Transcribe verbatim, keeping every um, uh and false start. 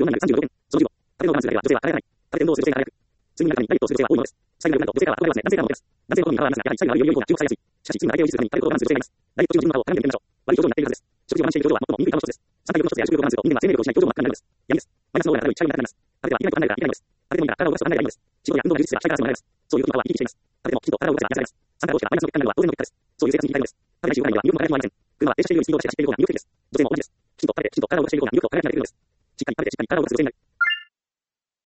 よんななさんじゅうろくてん。そのじゅうご、壁の我慢するだけは女性は輝かない。壁天道をする女性が輝く。睡眠の中にダイエットをする女性は多いものです。社員が良くなると女性からは憧れますね。男性からもです。男性の好みに変わらますが、やはり社員がより良い方が注目されやすい。しかし、睡眠の体型を維持するために壁を我慢する女性がいます。ダイエット中の自分の顔を鏡で見てみましょう。悪い表情になっているはずです。食事を我慢している表情は最も醜い顔の一つです。三回欲の一つや食欲を我慢すると人間は生命力を失い表情も真っ赤になるのです。闇です。マイナスのオーラが漂い社員が高くなります。壁では生きないことが考えがいけないのです。壁でもいいから体を動かすと考えがいいのです。仕事や運動が充実すれば社会からもらえます。そういう人の顔は生き生きしています。壁でもきちんと体を動かせば癒されます。参加同士がマイナスの結果になるのは当然の結果です。そういう生活に言いたいのです。壁でないし動かないには魅力も輝きもありません。車は停車しているようにスピードを出して走っている方が魅力的です。女性も同じです。きちんと壁できちんと体を動かしている方が魅力と輝きが出ているのです。しっかり壁でしっかり体を動かす女性になる。